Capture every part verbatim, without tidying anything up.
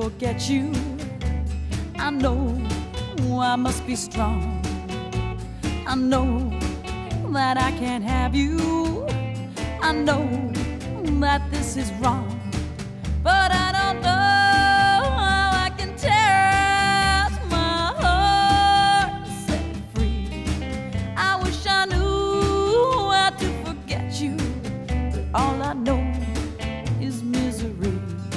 forget you. I know I must be strong. I know that I can't have you. I know that this is wrong, but I don't know how I can tear my heart set free. I wish I knew how to forget you, but all I know is misery.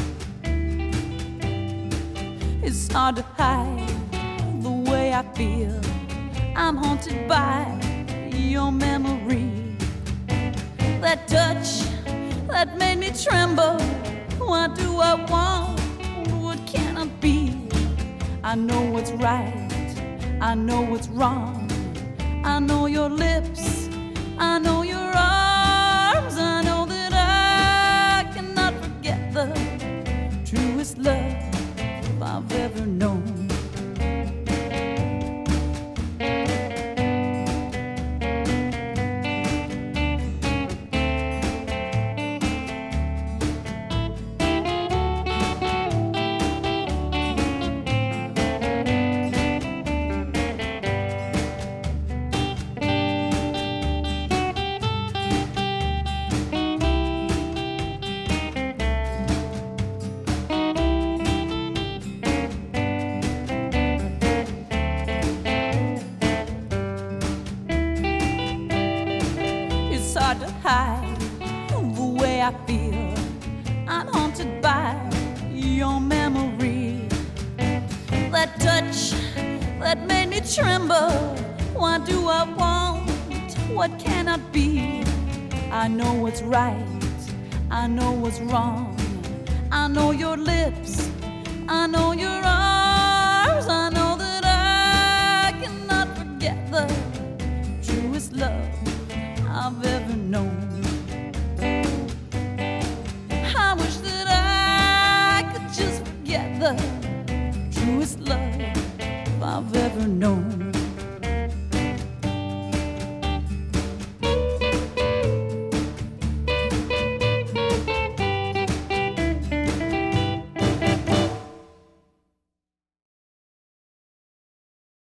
It's hard to hide the way I feel. I'm haunted by your memory. That touch that made me tremble. What do I want? What can I be? I know what's right, I know what's wrong. I know your lips, I know your arms. I know that I cannot forget the truest love I've ever known. It's hard to hide the way I feel. I'm haunted by your memory. That touch that made me tremble. What do I want? What can I be? I know what's right, I know what's wrong. I know your lips,